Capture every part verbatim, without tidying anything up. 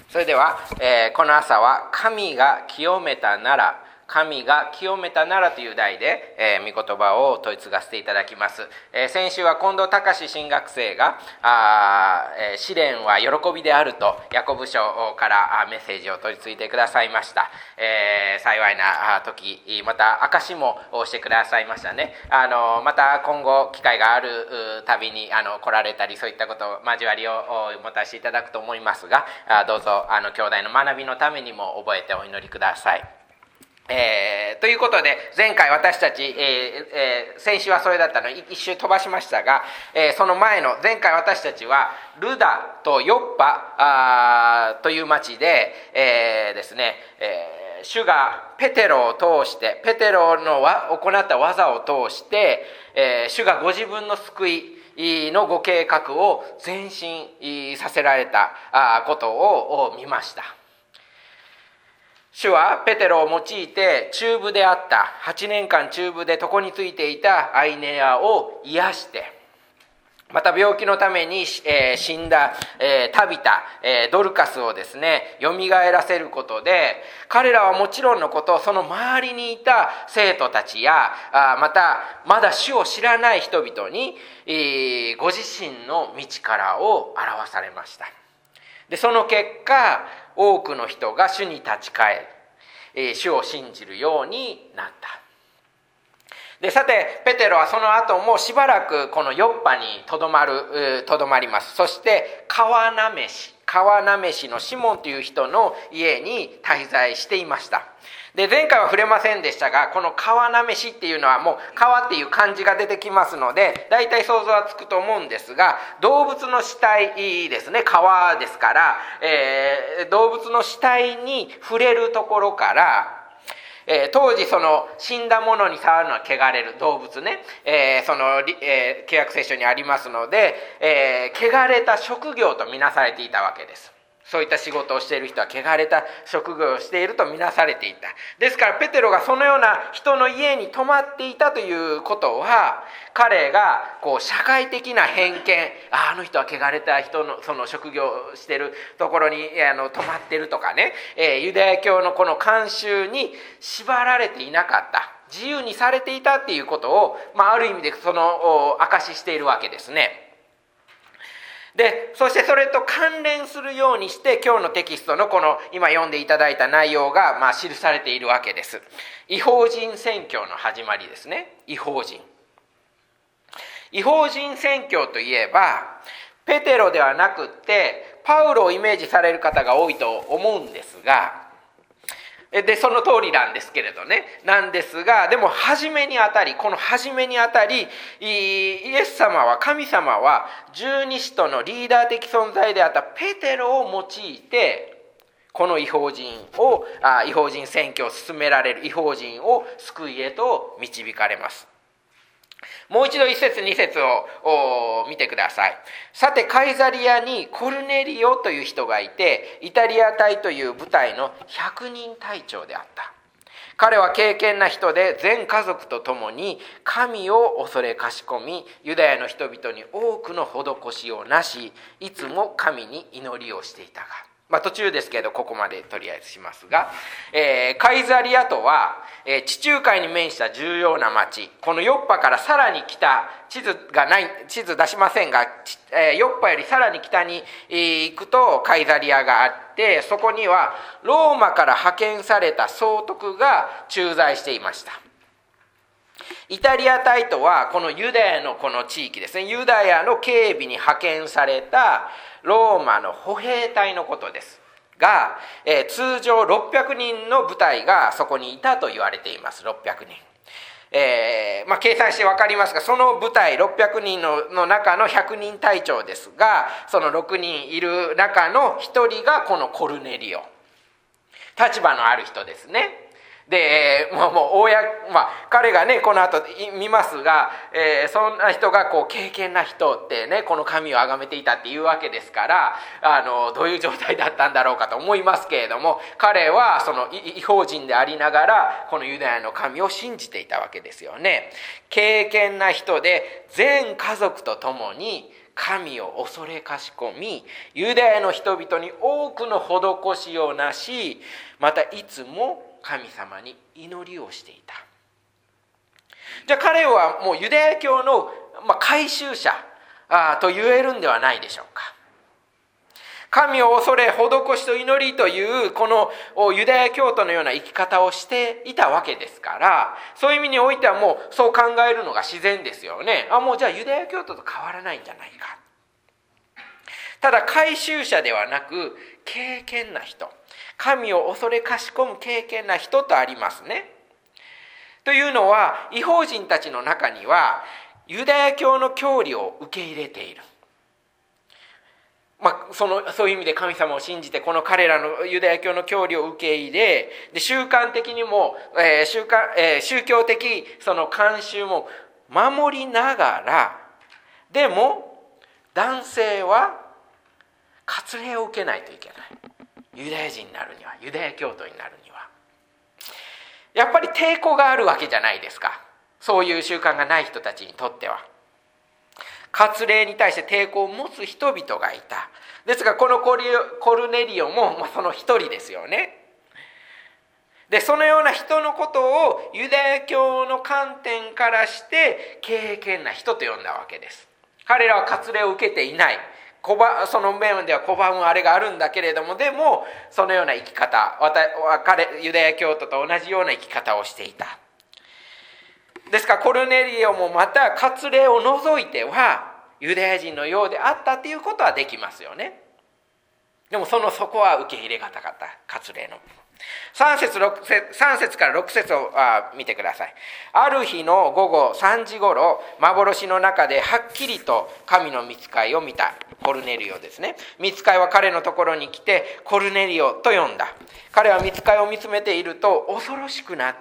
それでは、えー、この朝は神が清めたなら、神が清めたならという題で、えー、御言葉を問い継がせていただきます。えー、先週は近藤隆新学生があ、えー、試練は喜びであるとヤコブ書からメッセージを取り継いでくださいました。えー、幸いな時、また証もしてくださいましたね。あのまた今後機会があるたびにあの来られたり、そういったこと交わりを持たせていただくと思いますが、どうぞあの兄弟の学びのためにも覚えてお祈りください。えー、ということで前回私たち、えーえー、先週はそれだったので一周飛ばしましたが、えー、その前の前回私たちはルダとヨッパあという町で、えー、ですね、えー、主がペテロを通してペテロの行った技を通して、えー、主がご自分の救いのご計画を前進させられたことを見ました。主はペテロを用いて中部であったはちねんかん中部で床についていたアイネアを癒して、また病気のために、えー、死んだ、えー、タビタ、えー、ドルカスをですねよみがえらせることで、彼らはもちろんのこと、その周りにいた生徒たちやあまたまだ主を知らない人々に、えー、ご自身の道からを表されました。でその結果多くの人が主に立ち返り、えー、主を信じるようになった。でさてペテロはその後もしばらくこのヨッパにとどまるとどまります。そして川なめし川なめしのシモンという人の家に滞在していました。で前回は触れませんでしたが、この川なめしっていうのはもう川っていう漢字が出てきますので大体想像はつくと思うんですが、動物の死体ですね、川ですから、えー、動物の死体に触れるところから、えー、当時その死んだものに触るのは汚れる動物ね、えー、その、えー、契約聖書にありますので、えー、汚れた職業とみなされていたわけです。そういった仕事をしている人は汚れた職業をしているとみなされていた。ですからペテロがそのような人の家に泊まっていたということは、彼がこう社会的な偏見、あ, あの人は汚れた人のその職業をしているところにあの泊まってるとかね、えー、ユダヤ教のこの慣習に縛られていなかった、自由にされていたっていうことを、まあ、ある意味でその証ししているわけですね。でそしてそれと関連するようにして今日のテキストのこの今読んでいただいた内容がまあ記されているわけです。異邦人宣教の始まりですね。異邦人異邦人宣教といえばペテロではなくってパウロをイメージされる方が多いと思うんですが、でその通りなんですけれどね、なんですが、でも初めにあたりこの初めにあたりイエス様は神様は十二使徒のリーダー的存在であったペテロを用いてこの異邦人をあ異邦人宣教を進められる異邦人を救いへと導かれます。もう一度一節二節を見てください。さてカイザリアにコルネリオという人がいて、イタリア隊という部隊の百人隊長であった。彼は敬虔な人で全家族と共に神を恐れかしこみ、ユダヤの人々に多くの施しをなし、いつも神に祈りをしていたが、まあ、途中ですけどここまでとりあえずしますが、えー、カイザリアとは、えー、地中海に面した重要な町、このヨッパからさらに北、地図がない地図出しませんが、えー、ヨッパよりさらに北に、えー、行くとカイザリアがあって、そこにはローマから派遣された総督が駐在していました。イタリア隊とはこのユダヤのこの地域ですね、ユダヤの警備に派遣されたローマの歩兵隊のことですが、えー、通常ろっぴゃくにんの部隊がそこにいたと言われています。ろっぴゃくにん、えーまあ、計算して分かりますが、その部隊ろっぴゃくにん の, の中のひゃくにん隊長ですが、そのろくにんいる中のひとりがこのコルネリオ、立場のある人ですね。でもうもう公、まあ、彼がねこの後見ますが、えー、そんな人がこう敬虔な人ってね、この神を崇めていたっていうわけですから、あのどういう状態だったんだろうかと思いますけれども、彼はその異邦人でありながらこのユダヤの神を信じていたわけですよね。敬虔な人で全家族と共に神を恐れかしこみ、ユダヤの人々に多くの施しをなし、またいつも神様に祈りをしていた。じゃあ彼はもうユダヤ教の、まあ、改宗者あと言えるんではないでしょうか。神を恐れ施しと祈りというこのユダヤ教徒のような生き方をしていたわけですから、そういう意味においてはもうそう考えるのが自然ですよね。あ、もうじゃあユダヤ教徒と変わらないんじゃないか。ただ改宗者ではなく敬虔な人、神を恐れかしこむ敬虔な人とありますね。というのは、異邦人たちの中にはユダヤ教の教理を受け入れている。まあ、そのそういう意味で神様を信じてこの彼らのユダヤ教の教理を受け入れ、で習慣的にも、えー習慣えー、宗教的その慣習も守りながら、でも男性は割礼を受けないといけない。ユダヤ人になるには、ユダヤ教徒になるにはやっぱり抵抗があるわけじゃないですか。そういう習慣がない人たちにとっては割礼に対して抵抗を持つ人々がいた。ですがこのコルネリオも、まあ、その一人ですよね。でそのような人のことをユダヤ教の観点からして敬虔な人と呼んだわけです。彼らは割礼を受けていない、その面では拒むあれがあるんだけれども、でもそのような生き方、彼ユダヤ教徒と同じような生き方をしていた。ですからコルネリオもまた割礼を除いてはユダヤ人のようであったということはできますよね。でもそのそこは受け入れがたかった割礼の部分。さん節さん節からろく節をあ見てください。ある日の午後さんじ頃、幻の中ではっきりと神の御使いを見た。コルネリオですね。御使いは彼のところに来てコルネリオと呼んだ。彼は御使いを見つめていると恐ろしくなって、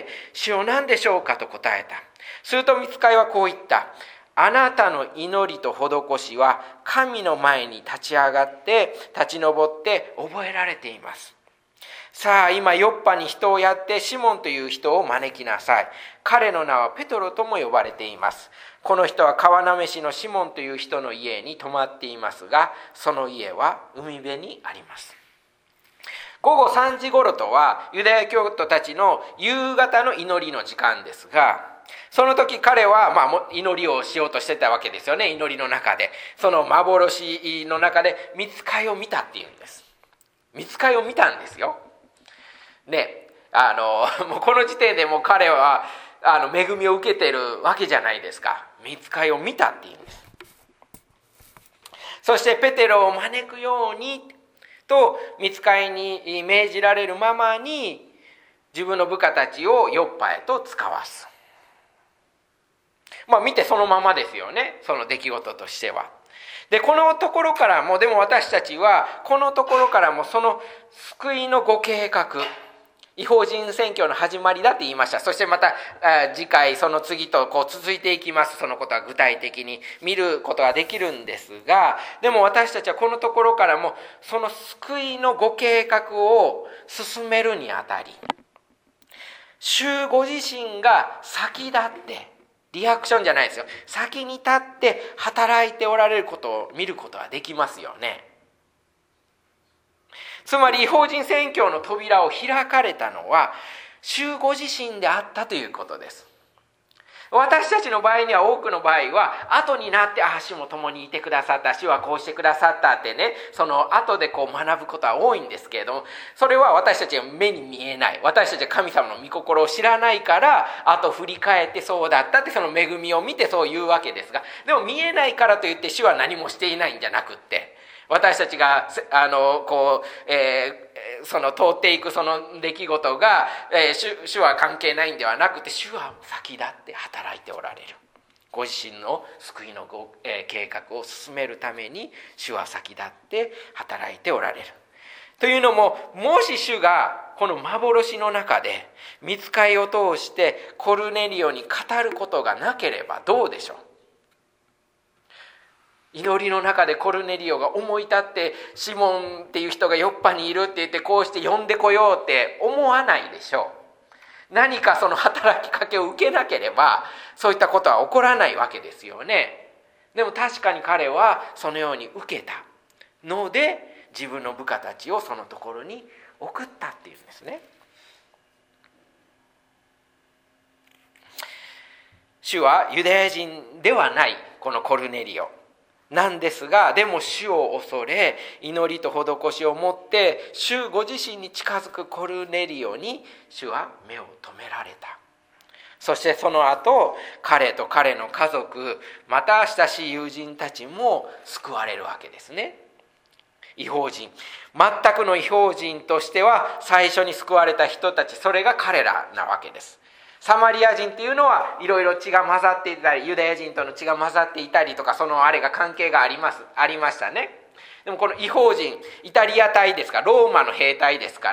主よ何でしょうかと答えた。すると御使いはこう言った。あなたの祈りと施しは神の前に立ち上がって立ち上って覚えられています。さあ今ヨッパに人をやってシモンという人を招きなさい。彼の名はペトロとも呼ばれています。この人は川なめしのシモンという人の家に泊まっていますが、その家は海辺にあります。午後さんじ頃とはユダヤ教徒たちの夕方の祈りの時間ですが、その時彼はまあ祈りをしようとしてたわけですよね。祈りの中で、その幻の中で御使いを見たっていうんです。御使いを見たんですよ。ね、あのもうこの時点でもう彼はあの恵みを受けているわけじゃないですか。御使いを見たっていうんです。そしてペテロを招くようにと御使いに命じられるままに自分の部下たちをヨッパへと使わす。まあ見てそのままですよね、その出来事としては。でこのところからも、でも私たちはこのところからもその救いのご計画、異邦人宣教の始まりだって言いました。そしてまた次回その次とこう続いていきます。そのことは具体的に見ることができるんですが、でも私たちはこのところからもその救いのご計画を進めるにあたり、主ご自身が先立ってリアクションじゃないですよ、先に立って働いておられることを見ることはできますよね。つまり異邦人宣教の扉を開かれたのは主ご自身であったということです。私たちの場合には、多くの場合は後になって、あ、主も共にいてくださった、主はこうしてくださったってね、その後でこう学ぶことは多いんですけれども、それは私たちが目に見えない、私たちは神様の御心を知らないから、後振り返ってそうだったって、その恵みを見てそう言うわけですが、でも見えないからといって主は何もしていないんじゃなくって、私たちがあのこう、えー、その通っていくその出来事が、えー、主, 主は関係ないんではなくて、主は先立って働いておられる。ご自身の救いのご、えー、計画を進めるために主は先立って働いておられる。というのも、もし主がこの幻の中で御使いを通してコルネリオに語ることがなければどうでしょう。祈りの中でコルネリオが思い立って、シモンっていう人がヨッパにいるって言って、こうして呼んでこようって思わないでしょう。何かその働きかけを受けなければそういったことは起こらないわけですよね。 でも確かに彼はそのように受けたので、自分の部下たちをそのところに送ったっていうんですね。主はユダヤ人ではないこのコルネリオなんですが、でも主を恐れ祈りと施しを持って主ご自身に近づくコルネリオに主は目を留められた。そしてその後、彼と彼の家族、また親しい友人たちも救われるわけですね。異邦人、全くの異邦人としては最初に救われた人たち、それが彼らなわけです。サマリア人っていうのはいろいろ血が混ざっていたり、ユダヤ人との血が混ざっていたりとか、そのあれが関係がありますありましたね。でもこの異邦人、イタリア隊ですから、ローマの兵隊ですから、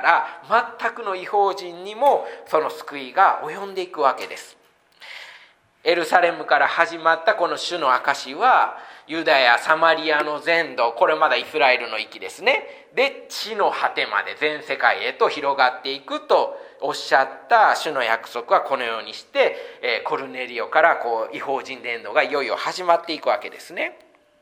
全くの異邦人にもその救いが及んでいくわけです。エルサレムから始まったこの主の証は、ユダヤ、サマリアの全土、これまだイスラエルの域ですね。で、地の果てまで全世界へと広がっていくとおっしゃった主の約束はこのようにして、えー、コルネリオからこう異邦人伝道がいよいよ始まっていくわけですね。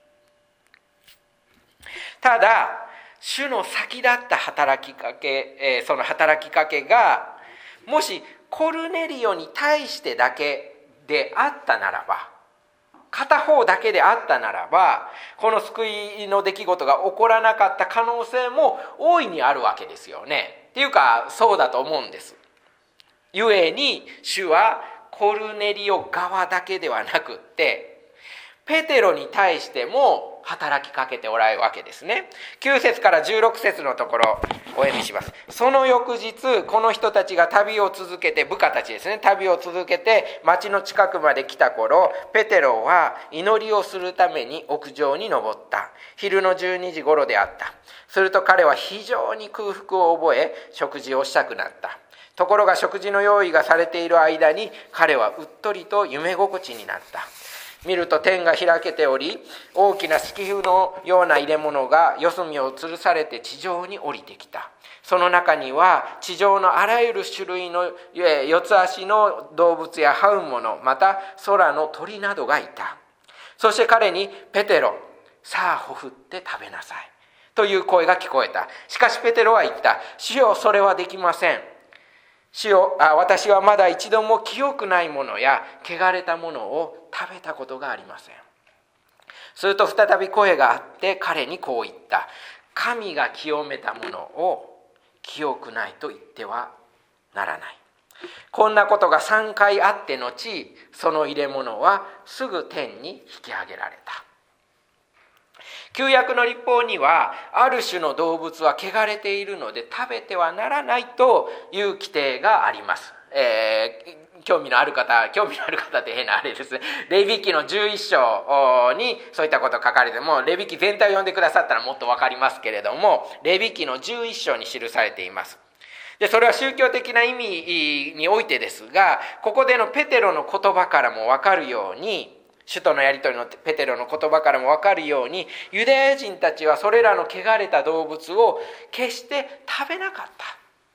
ただ、主の先立った働きかけ、えー、その働きかけがもしコルネリオに対してだけであったならば、片方だけであったならば、この救いの出来事が起こらなかった可能性も大いにあるわけですよね。っていうか、そうだと思うんです。ゆえに主はコルネリオ側だけではなくって、ペテロに対しても働きかけておられるわけですね。きゅう節からじゅうろく節のところお読みします。その翌日、この人たちが旅を続けて、部下たちですね、旅を続けて町の近くまで来た頃、ペテロは祈りをするために屋上に登った。昼のじゅうにじ頃であった。すると彼は非常に空腹を覚え、食事をしたくなった。ところが食事の用意がされている間に、彼はうっとりと夢心地になった。見ると天が開けており、大きな敷布のような入れ物が四隅を吊るされて地上に降りてきた。その中には地上のあらゆる種類の四つ足の動物や這うもの、また空の鳥などがいた。そして彼に、ペテロ、さあほふって食べなさいという声が聞こえた。しかしペテロは言った。主よ、それはできません。主よ、あ私はまだ一度も清くないものや汚れたものを食べたことがありません。すると再び声があって彼にこう言った。神が清めたものを清くないと言ってはならない。こんなことがさんかいあって後、その入れ物はすぐ天に引き上げられた。旧約の律法には、ある種の動物は汚れているので食べてはならないという規定があります。えー、興味のある方、興味のある方って変なあれですね。レビ記のじゅういっ章にそういったこと書かれても、レビ記全体を読んでくださったらもっとわかりますけれども、レビ記のじゅういっ章に記されています。で、それは宗教的な意味においてですが、ここでのペテロの言葉からもわかるように、主とのやり取りのペテロの言葉からも分かるように、ユダヤ人たちはそれらの汚れた動物を決して食べなかった。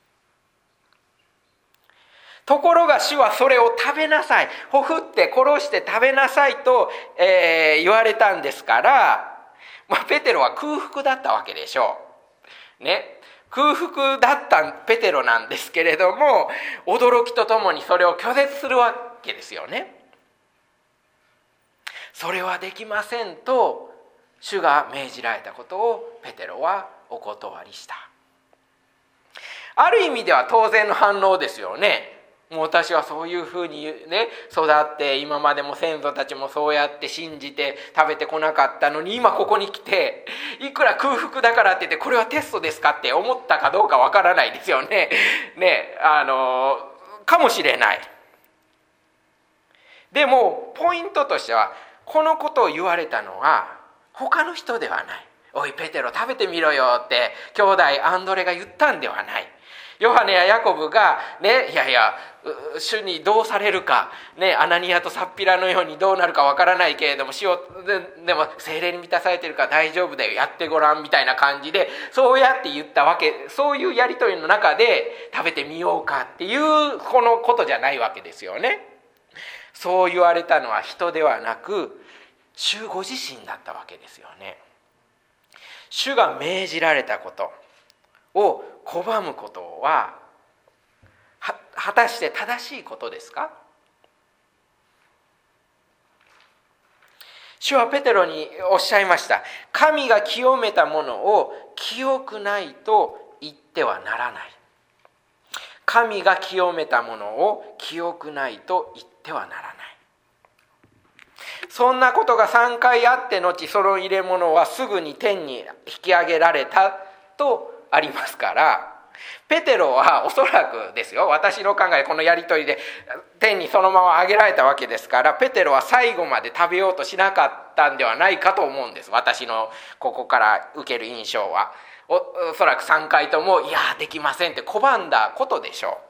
ところが主はそれを食べなさい、ほふって殺して食べなさいと、えー、言われたんですから、まあ、ペテロは空腹だったわけでしょう。ね。空腹だったペテロなんですけれども、驚きとともにそれを拒絶するわけですよね。それはできませんと主が命じられたことをペテロはお断りした。ある意味では当然の反応ですよね。もう私はそういうふうにね育って、今までも先祖たちもそうやって信じて食べてこなかったのに、今ここに来ていくら空腹だからって言ってこれはテストですかって思ったかどうかわからないですよね。ね、あのかもしれない。でもポイントとしては、このことを言われたのは他の人ではない。おいペテロ食べてみろよって兄弟アンドレが言ったんではない。ヨハネやヤコブがね、いやいや主にどうされるかね、アナニアとサッピラのようにどうなるかわからないけれども、主を で, でも聖霊に満たされてるから大丈夫だよ、やってごらんみたいな感じでそうやって言ったわけ。そういうやり取りの中で食べてみようかっていうこのことじゃないわけですよね。そう言われたのは人ではなく主ご自身だったわけですよね。主が命じられたことを拒むことは果たして正しいことですか？主はペテロにおっしゃいました。神が清めたものを清くないと言ってはならない。神が清めたものを清くないと言ってはならない。そんなことがさんかいあって後、その入れ物はすぐに天に引き上げられたとありますから、ペテロはおそらくですよ、私の考え、このやり取りで天にそのまま上げられたわけですから、ペテロは最後まで食べようとしなかったんではないかと思うんです。私のここから受ける印象は お, おそらくさんかいともいやできませんって拒んだことでしょう。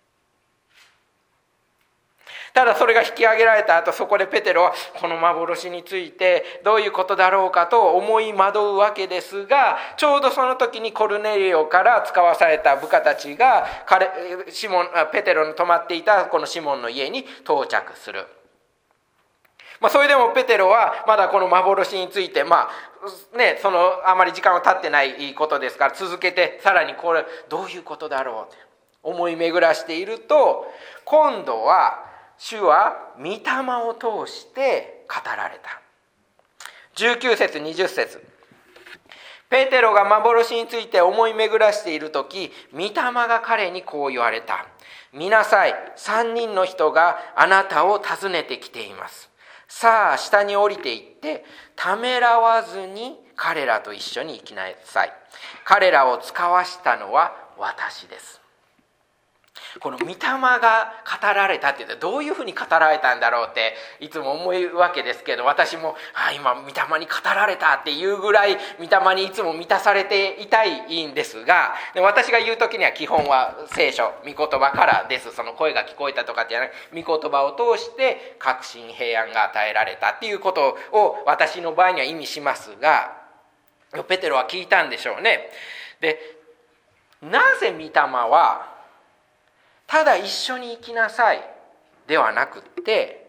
ただそれが引き上げられた後、そこでペテロはこの幻についてどういうことだろうかと思い惑うわけですが、ちょうどその時にコルネリオから使わされた部下たちが彼シモンペテロの泊まっていたこのシモンの家に到着する。まあ、それでもペテロはまだこの幻について、まあね、そのあまり時間が経ってないことですから、続けてさらにこれどういうことだろうと思い巡らしていると、今度は主は御霊を通して語られた。じゅうきゅう節にじゅっ節、ペテロが幻について思い巡らしているとき、御霊が彼にこう言われた。見なさい、三人の人があなたを訪ねてきています。さあ下に降りていってためらわずに彼らと一緒に行きなさい。彼らを使わしたのは私です。この御霊が語られたって言ってどういうふうに語られたんだろうっていつも思うわけですけど、私もあ今御霊に語られたっていうぐらい御霊にいつも満たされていたいんですが、私が言う時には基本は聖書御言葉からです。その声が聞こえたとかってじゃなく、御言葉を通して確信平安が与えられたっていうことを私の場合には意味しますが、ペテロは聞いたんでしょうね。で、なぜ御霊はただ一緒に行きなさいではなくって、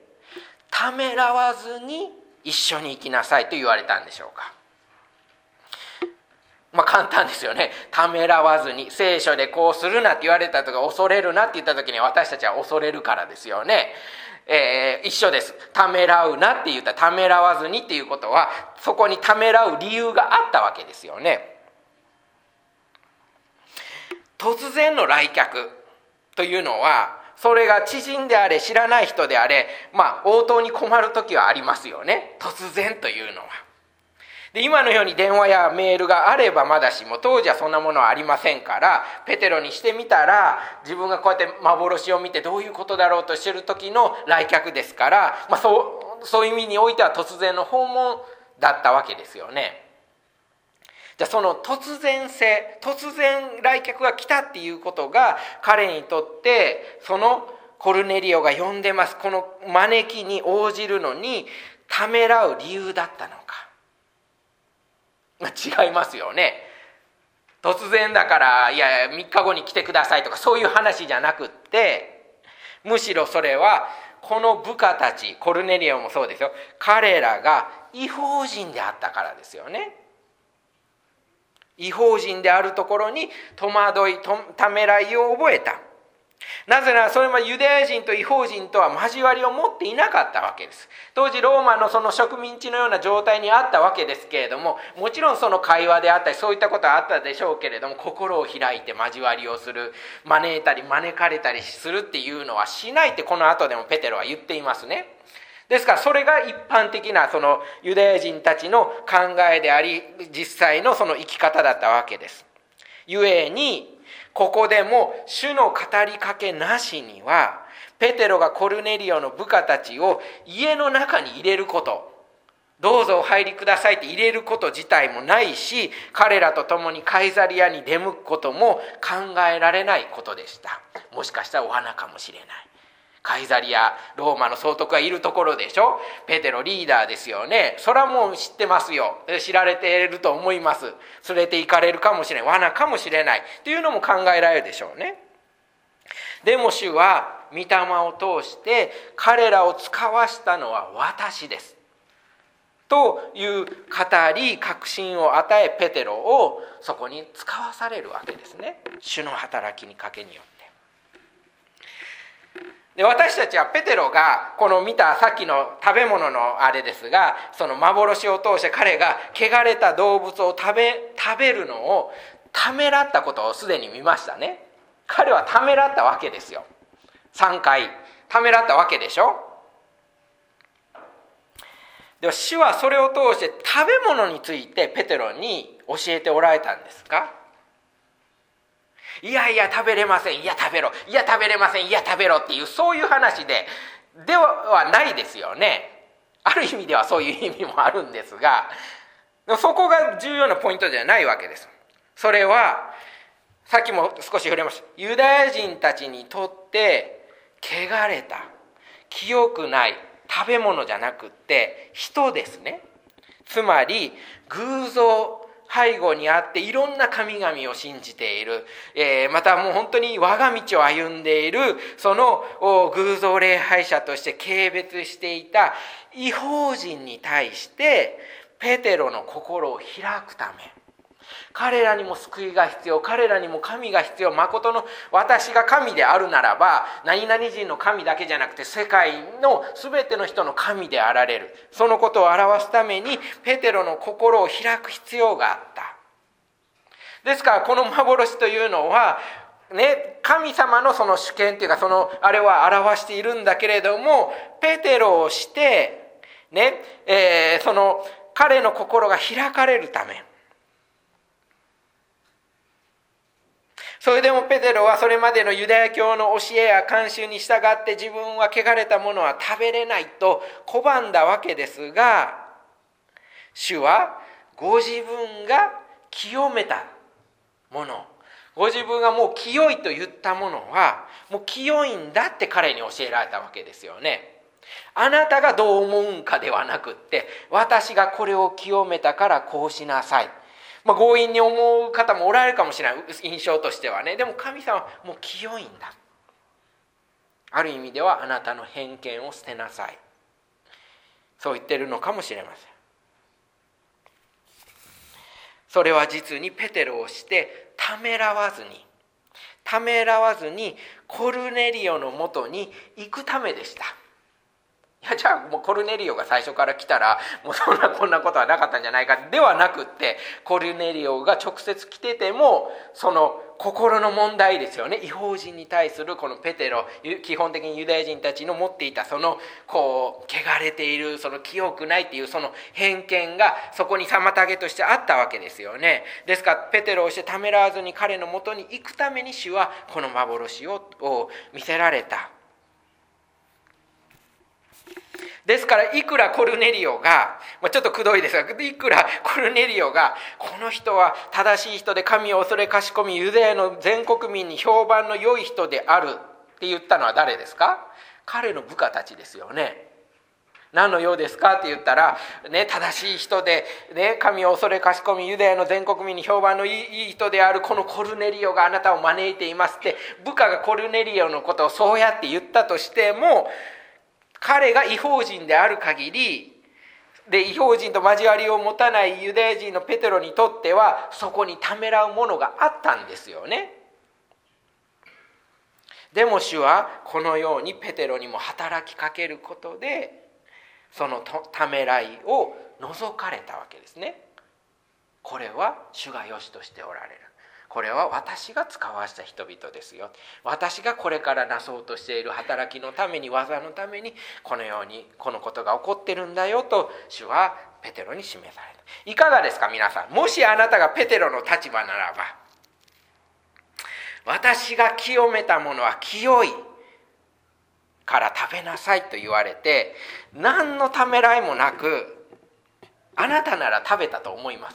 ためらわずに一緒に行きなさいと言われたんでしょうか。まあ簡単ですよね。ためらわずに、聖書でこうするなって言われたとか、恐れるなって言った時に私たちは恐れるからですよね。えー、一緒です。ためらうなって言ったらためらわずにっていうことは、そこにためらう理由があったわけですよね。突然の来客というのは、それが知人であれ知らない人であれ、まあ応答に困る時はありますよね。突然というのは。で、今のように電話やメールがあればまだしも、当時はそんなものはありませんから、ペテロにしてみたら自分がこうやって幻を見てどういうことだろうとしている時の来客ですから、まあ、そう、そういう意味においては突然の訪問だったわけですよね。じゃあその突然性、突然来客が来たっていうことが彼にとってそのコルネリオが呼んでますこの招きに応じるのにためらう理由だったのか。違いますよね。突然だからいやみっかごに来てくださいとかそういう話じゃなくって、むしろそれはこの部下たち、コルネリオもそうですよ、彼らが異邦人であったからですよね。異邦人であるところに戸惑い、ためらいを覚えた。なぜならそれもユダヤ人と異邦人とは交わりを持っていなかったわけです。当時ローマのその植民地のような状態にあったわけですけれども、もちろんその会話であったりそういったことはあったでしょうけれども、心を開いて交わりをする、招いたり招かれたりするっていうのはしないってこの後でもペテロは言っていますね。ですからそれが一般的なそのユダヤ人たちの考えであり、実際のその生き方だったわけです。ゆえにここでも主の語りかけなしには、ペテロがコルネリオの部下たちを家の中に入れること、どうぞお入りくださいって入れること自体もないし、彼らと共にカイザリアに出向くことも考えられないことでした。もしかしたらお花かもしれない。カイザリア、ローマの総督がいるところでしょ。ペテロリーダーですよね。それはもう知ってますよ。知られていると思います。連れて行かれるかもしれない。罠かもしれないというのも考えられるでしょうね。でも主は御霊を通して彼らを使わしたのは私です。 という語り確信を与え、ペテロをそこに使わされるわけですね。主の働きにかけによって。で、私たちはペテロがこの見たさっきの食べ物のあれですが、その幻を通して彼が汚れた動物を食べ食べるのをためらったことをすでに見ましたね。彼はためらったわけですよ。さんかいためらったわけでしょ。では主はそれを通して食べ物についてペテロに教えておられたんですか？いやいや食べれません、いや食べろ、いや食べれません、いや食べろっていう、そういう話でではないですよね。ある意味ではそういう意味もあるんですが、そこが重要なポイントじゃないわけです。それはさっきも少し触れました。ユダヤ人たちにとって汚れた、清くない食べ物じゃなくって人ですね。つまり偶像背後にあっていろんな神々を信じている、えー、またもう本当に我が道を歩んでいるその偶像礼拝者として軽蔑していた異邦人に対してペテロの心を開くため、彼らにも救いが必要、彼らにも神が必要、誠の私が神であるならば何々人の神だけじゃなくて世界の全ての人の神であられる、そのことを表すためにペテロの心を開く必要があった。ですからこの幻というのはね、神様のその主権というか、そのあれは表しているんだけれども、ペテロをしてね、えー、その彼の心が開かれるため、それでもペテロはそれまでのユダヤ教の教えや慣習に従って自分は汚れたものは食べれないと拒んだわけですが、主はご自分が清めたもの、ご自分がもう清いと言ったものはもう清いんだって彼に教えられたわけですよね。あなたがどう思うんかではなくって、私がこれを清めたからこうしなさい。まあ、強引に思う方もおられるかもしれない、印象としてはね。でも神様はもう清いんだ。ある意味ではあなたの偏見を捨てなさい、そう言ってるのかもしれません。それは実にペテロをしてためらわずにためらわずにコルネリオのもとに行くためでした。いや、じゃあもうコルネリオが最初から来たらもうそんなこんなことはなかったんじゃないかではなくって、コルネリオが直接来ててもその心の問題ですよね。異邦人に対するこのペテロ、基本的にユダヤ人たちの持っていたそのこう汚れている、その清くないっていうその偏見がそこに妨げとしてあったわけですよね。ですからペテロをしてためらわずに彼のもとに行くために主はこの幻をを見せられた。ですからいくらコルネリオが、まあ、ちょっとくどいですが、いくらコルネリオがこの人は正しい人で神を恐れかしこみユダヤの全国民に評判の良い人であるって言ったのは誰ですか？彼の部下たちですよね。何の用ですかって言ったら、ね、正しい人で、ね、神を恐れかしこみユダヤの全国民に評判のいい、いい人であるこのコルネリオがあなたを招いていますって、部下がコルネリオのことをそうやって言ったとしても、彼が異邦人である限りで、異邦人と交わりを持たないユダヤ人のペテロにとってはそこにためらうものがあったんですよね。でも主はこのようにペテロにも働きかけることでそのためらいを除かれたわけですね。これは主が良しとしておられる、これは私が使わした人々ですよ、私がこれからなそうとしている働きのために、技のためにこのようにこのことが起こってるんだよと主はペテロに示された。いかがですか皆さん。もしあなたがペテロの立場ならば、私が清めたものは清いから食べなさいと言われて、何のためらいもなくあなたなら食べたと思います？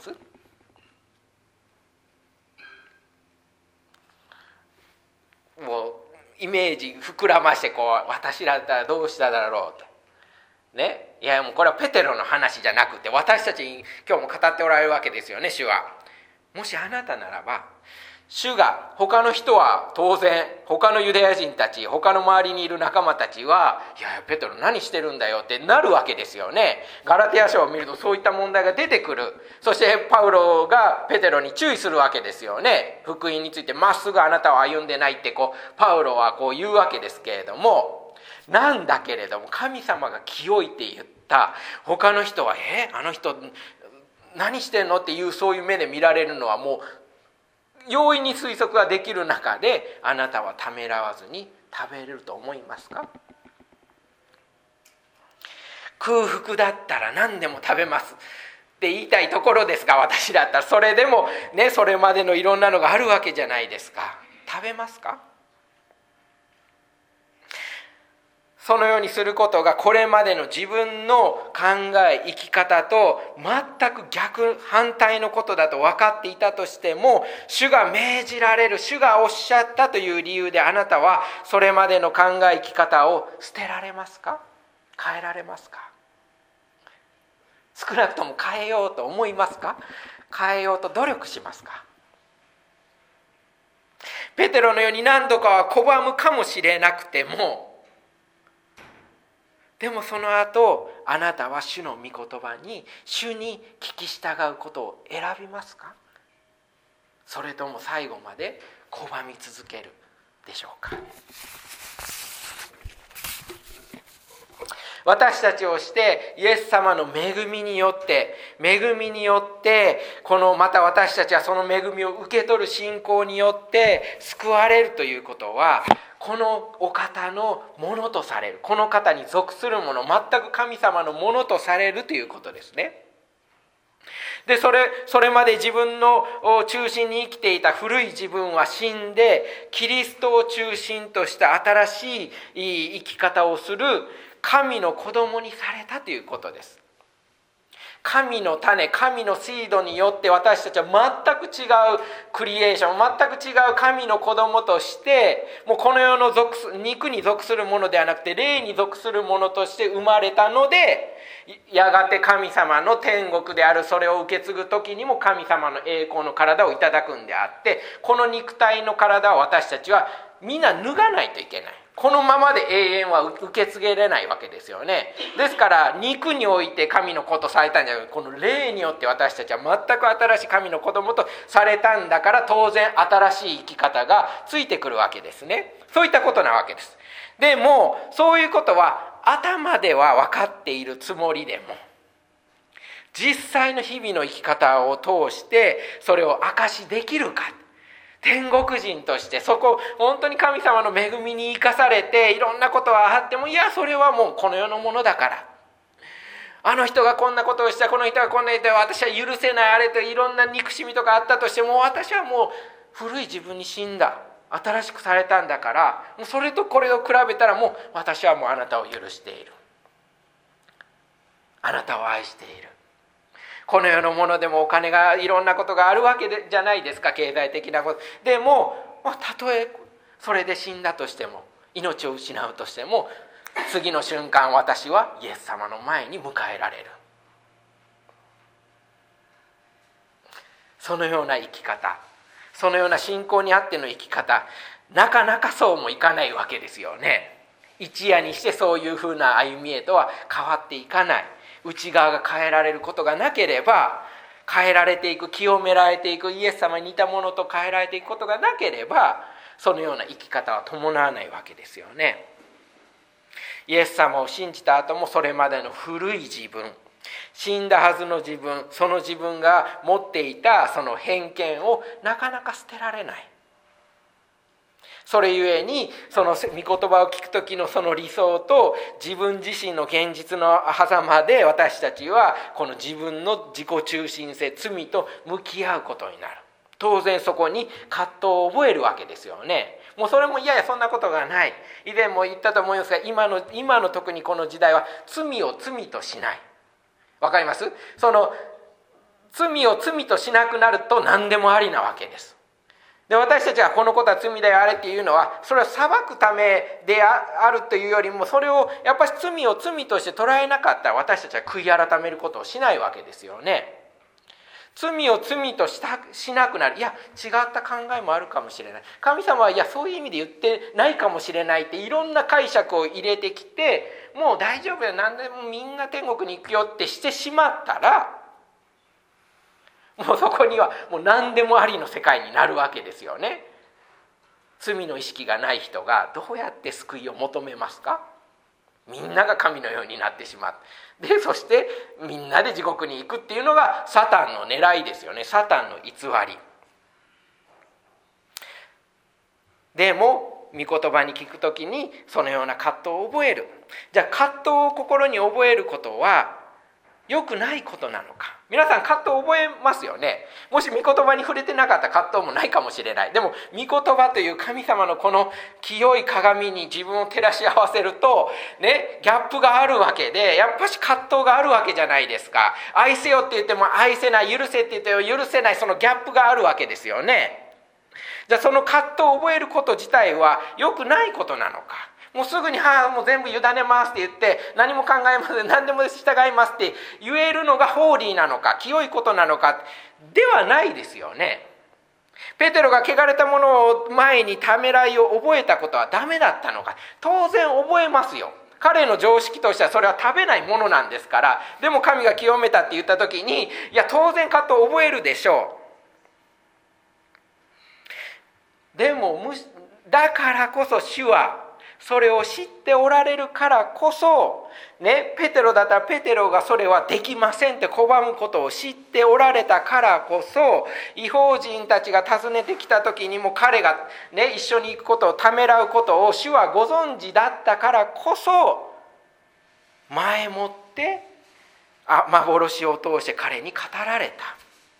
もうイメージ膨らまして、こう私だったらどうしただろうとね。いやもうこれはペテロの話じゃなくて私たちに今日も語っておられるわけですよね。主はもしあなたならば主が、他の人は当然、他のユダヤ人たち、他の周りにいる仲間たちは、いやいやペテロ何してるんだよってなるわけですよね。ガラテヤ書を見るとそういった問題が出てくる。そしてパウロがペテロに注意するわけですよね。福音についてまっすぐあなたは歩んでないってこうパウロはこう言うわけですけれども、なんだけれども神様が清いって言った他の人は、えあの人何してんのっていうそういう目で見られるのはもう容易に推測ができる中で、あなたはためらわずに食べれると思いますか？空腹だったら何でも食べますって言いたいところですが、私だったらそれでもね、それまでのいろんなのがあるわけじゃないですか。食べますか？そのようにすることがこれまでの自分の考え、生き方と全く逆、反対のことだと分かっていたとしても、主が命じられる、主がおっしゃったという理由であなたはそれまでの考え、生き方を捨てられますか？変えられますか？少なくとも変えようと思いますか？変えようと努力しますか？ペテロのように何度かは拒むかもしれなくても、でもその後あなたは主の御言葉に、主に聞き従うことを選びますか？それとも最後まで拒み続けるでしょうか？私たちをしてイエス様の恵みによって恵みによってこのまた私たちはその恵みを受け取る信仰によって救われるということは、このお方のものとされる、この方に属するもの、全く神様のものとされるということですね。でそれ、それまで自分の中心に生きていた古い自分は死んで、キリストを中心とした新しい生き方をする神の子供にされたということです。神の種、神のシードによって私たちは全く違うクリエーション、全く違う神の子供として、もうこの世の属す肉に属するものではなくて霊に属するものとして生まれたので、やがて神様の天国であるそれを受け継ぐ時にも神様の栄光の体をいただくんであって、この肉体の体は私たちはみんな脱がないといけない。このままで永遠は受け継げれないわけですよね。ですから肉において神の子とされたんじゃなくて、この霊によって私たちは全く新しい神の子供とされたんだから、当然新しい生き方がついてくるわけですね。そういったことなわけです。でもそういうことは頭では分かっているつもりでも、実際の日々の生き方を通してそれを証しできるか。天国人としてそこ本当に神様の恵みに生かされていろんなことはあっても、いやそれはもうこの世のものだから、あの人がこんなことをした、この人がこんな人は私は許せない、あれといろんな憎しみとかあったとしても、私はもう古い自分に死んだ、新しくされたんだから、もうそれとこれを比べたらもう私はもうあなたを許している、あなたを愛している。この世のものでもお金がいろんなことがあるわけじゃないですか、経済的なことでも、たとえそれで死んだとしても、命を失うとしても、次の瞬間私はイエス様の前に迎えられる。そのような生き方、そのような信仰にあっての生き方、なかなかそうもいかないわけですよね。一夜にしてそういうふうな歩みへとは変わっていかない。内側が変えられることがなければ、変えられていく、清められていく、イエス様に似たものと変えられていくことがなければ、そのような生き方は伴わないわけですよね。イエス様を信じた後もそれまでの古い自分、死んだはずの自分、その自分が持っていたその偏見をなかなか捨てられない。それゆえにその御言葉を聞く時のその理想と自分自身の現実の狭間で、私たちはこの自分の自己中心性、罪と向き合うことになる。当然そこに葛藤を覚えるわけですよね。もうそれもいやいやそんなことがない。以前も言ったと思いますが、今の今の特にこの時代は罪を罪としない。わかります？その罪を罪としなくなると何でもありなわけです。で、私たちはこのことは罪だよあれっていうのは、それを裁くためであるというよりも、それをやっぱり罪を罪として捉えなかったら私たちは悔い改めることをしないわけですよね。 罪を罪としたしなくなる。いや違った考えもあるかもしれない。神様はいやそういう意味で言ってないかもしれないっていろんな解釈を入れてきて、もう大丈夫よ、何でもみんな天国に行くよってしてしまったら、もうそこにはもう何でもありの世界になるわけですよね。罪の意識がない人がどうやって救いを求めますか？みんなが神のようになってしまう。でそしてみんなで地獄に行くっていうのがサタンの狙いですよね。サタンの偽り。でも御言葉に聞くときにそのような葛藤を覚える。じゃあ葛藤を心に覚えることは良くないことなのか。皆さん葛藤を覚えますよね。もし御言葉に触れてなかったら葛藤もないかもしれない。でも御言葉という神様のこの清い鏡に自分を照らし合わせるとね、ギャップがあるわけで、やっぱし葛藤があるわけじゃないですか。愛せよって言っても愛せない、許せって言っても許せない、そのギャップがあるわけですよね。じゃあその葛藤を覚えること自体は良くないことなのか。もうすぐに「はあもう全部委ねます」って言って何も考えません、何でも従いますって言えるのがホーリーなのか、清いことなのかではないですよね。ペテロが汚れたものを前にためらいを覚えたことはダメだったのか。当然覚えますよ。彼の常識としてはそれは食べないものなんですから。でも神が清めたって言った時に、いや当然葛藤を覚えるでしょう。でもだからこそ主はそれを知っておられるからこそね、ペテロだったらペテロがそれはできませんって拒むことを知っておられたからこそ、異邦人たちが訪ねてきた時にも彼がね一緒に行くことをためらうことを主はご存知だったからこそ、前もってあ幻を通して彼に語られた。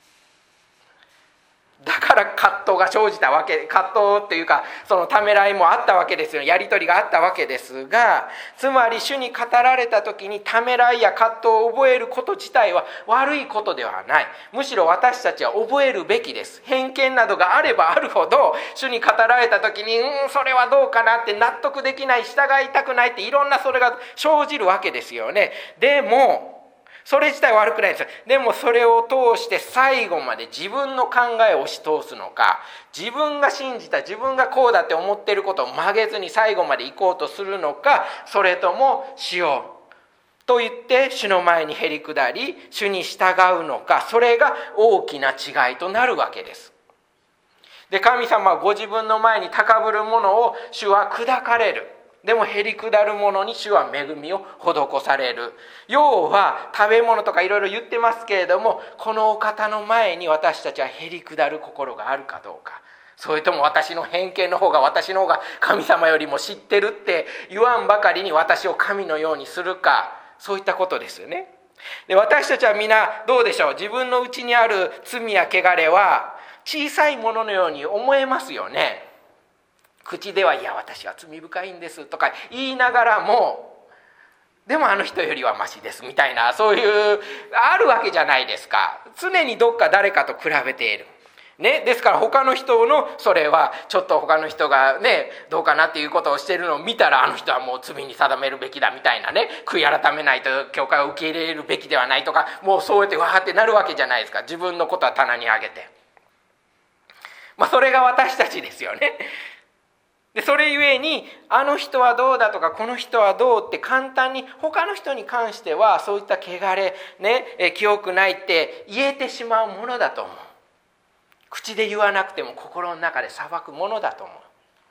だから葛藤が生じたわけ、葛藤っていうかそのためらいもあったわけですよ。やり取りがあったわけですが、つまり主に語られた時にためらいや葛藤を覚えること自体は悪いことではない。むしろ私たちは覚えるべきです。偏見などがあればあるほど主に語られた時にうんそれはどうかなって納得できない、従いたくないっていろんなそれが生じるわけですよね。でもそれ自体は悪くないんですよ。でもそれを通して最後まで自分の考えを押し通すのか、自分が信じた自分がこうだって思っていることを曲げずに最後まで行こうとするのか、それとも主よと言って主の前にへり下り主に従うのか、それが大きな違いとなるわけです。で神様はご自分の前に高ぶる者を主は砕かれる。でもへり下る者に主は恵みを施される。要は食べ物とかいろいろ言ってますけれども、このお方の前に私たちはへり下る心があるかどうか、それとも私の偏見の方が私の方が神様よりも知ってるって言わんばかりに私を神のようにするか、そういったことですよね。で私たちは皆どうでしょう。自分の内にある罪や汚れは小さいもののように思えますよね。口ではいや私は罪深いんですとか言いながらも、でもあの人よりはマシですみたいな、そういうあるわけじゃないですか。常にどっか誰かと比べているね。ですから他の人のそれはちょっと他の人がねどうかなっていうことをしているのを見たら、あの人はもう罪に定めるべきだみたいなね、悔い改めないと教会を受け入れるべきではないとか、もうそうやってわーってなるわけじゃないですか。自分のことは棚に上げて、まあそれが私たちですよね。でそれゆえにあの人はどうだとかこの人はどうって簡単に他の人に関してはそういった汚れねえ清くないって言えてしまうものだと思う。口で言わなくても心の中で裁くものだと思う。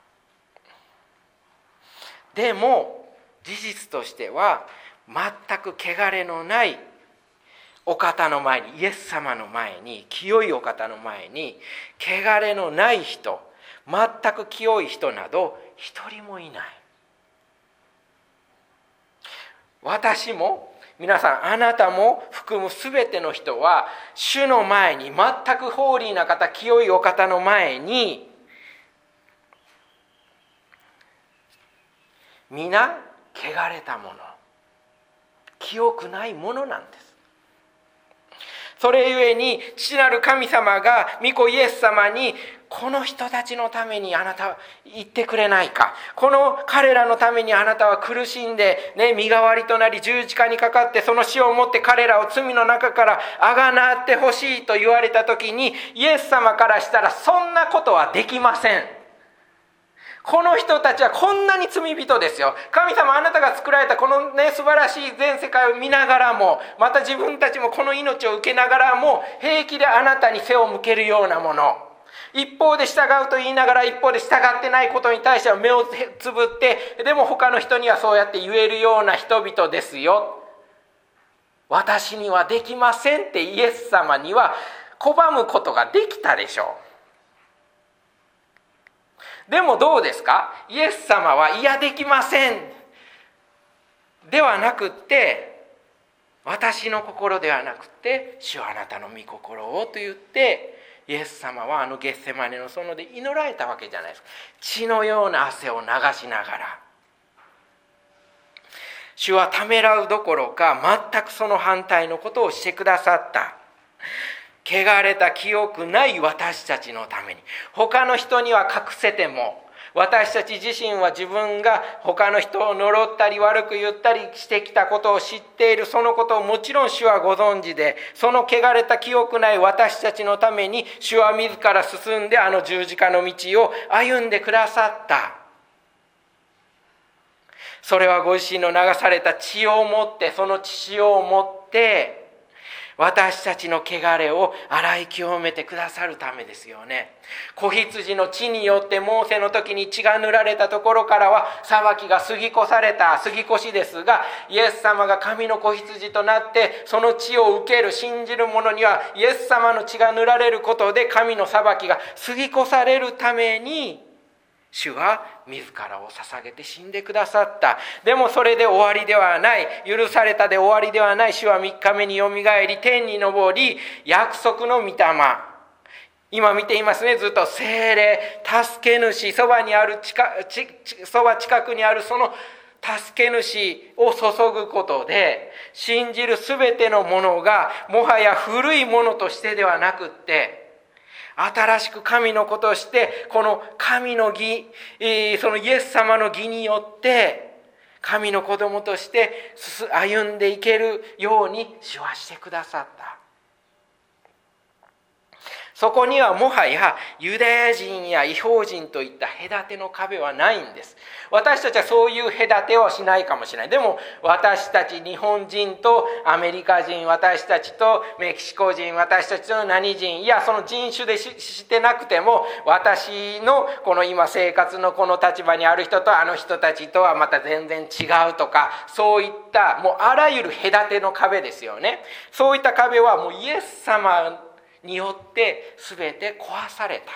でも事実としては全く汚れのないお方の前に、イエス様の前に、清いお方の前に汚れのない人、全く清い人など一人もいない。私も皆さん、あなたも含むすべての人は主の前に、全くホーリーな方、清いお方の前に皆汚れたもの、清くないものなんです。 それゆえに父なる神様が御子イエス様に、この人たちのためにあなたは言ってくれないか、この彼らのためにあなたは苦しんで、ね、身代わりとなり十字架にかかって、その死をもって彼らを罪の中からあがなってほしいと言われた時に、イエス様からしたらそんなことはできません。この人たちはこんなに罪人ですよ。神様、あなたが作られたこのね、素晴らしい全世界を見ながらも、また自分たちもこの命を受けながらも、平気であなたに背を向けるようなもの、一方で従うと言いながら一方で従ってないことに対しては目をつぶって、でも他の人にはそうやって言えるような人々ですよ。私にはできませんってイエス様には拒むことができたでしょう。でもどうですか？イエス様は、いやできませんではなくって、私の心ではなくて、主はあなたの御心をと言って、イエス様はあのゲッセマネの園で祈られたわけじゃないですか。血のような汗を流しながら。主はためらうどころか、全くその反対のことをしてくださった。汚れた記憶ない私たちのために、他の人には隠せても、私たち自身は自分が他の人を呪ったり悪く言ったりしてきたことを知っている。そのことをもちろん主はご存知で、その汚れた記憶ない私たちのために、主は自ら進んであの十字架の道を歩んでくださった。それはご自身の流された血をもって、その血潮をもって私たちの汚れを洗い清めてくださるためですよね。子羊の血によってモーセの時に血が塗られたところからは裁きが過ぎ越された過ぎ越しですが、イエス様が神の子羊となってその血を受ける信じる者には、イエス様の血が塗られることで神の裁きが過ぎ越されるために、主は自らを捧げて死んでくださった。でもそれで終わりではない。許されたで終わりではない。主は三日目によみがえり、天に昇り、約束の御霊、今見ていますね、ずっと聖霊、助け主、そばにある近そば近くにあるその助け主を注ぐことで、信じるすべてのものがもはや古いものとしてではなくって、新しく神の子として、この神の義、そのイエス様の義によって神の子供として歩んでいけるように主はしてくださった。そこにはもはやユダヤ人や異邦人といった隔ての壁はないんです。私たちはそういう隔てをしないかもしれない。でも私たち日本人とアメリカ人、私たちとメキシコ人、私たちの何人、いやその人種で し, してなくても、私のこの今生活のこの立場にある人とあの人たちとはまた全然違うとか、そういったもうあらゆる隔ての壁ですよね。そういった壁はもうイエス様によって全て壊された。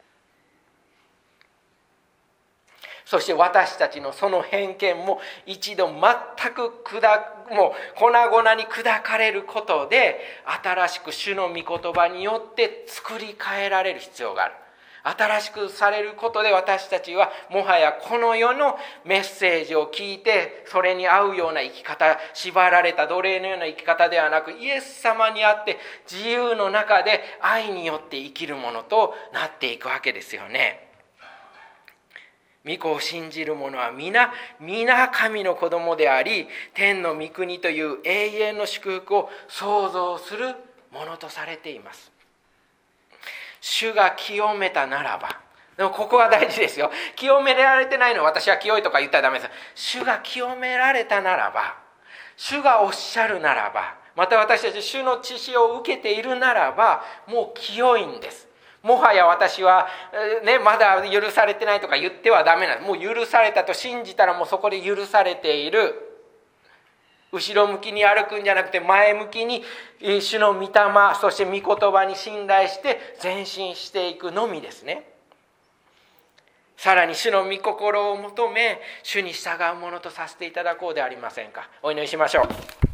そして私たちのその偏見も一度全く砕もう粉々に砕かれることで、新しく主の御言葉によって作り変えられる必要がある。新しくされることで、私たちはもはやこの世のメッセージを聞いてそれに合うような生き方、縛られた奴隷のような生き方ではなく、イエス様にあって自由の中で愛によって生きるものとなっていくわけですよね。御子を信じる者は皆皆神の子供であり、天の御国という永遠の祝福を創造するものとされています。主が清めたならば、でもここは大事ですよ。清められてないのは私は清いとか言ったらダメです。主が清められたならば、主がおっしゃるならば、また私たち主の知識を受けているならば、もう清いんです。もはや私は、ね、まだ許されてないとか言ってはダメなんです。もう許されたと信じたらもうそこで許されている。後ろ向きに歩くんじゃなくて前向きに主の御霊、そして御言葉に信頼して前進していくのみですね。さらに主の御心を求め、主に従うものとさせていただこうではありませんか。お祈りしましょう。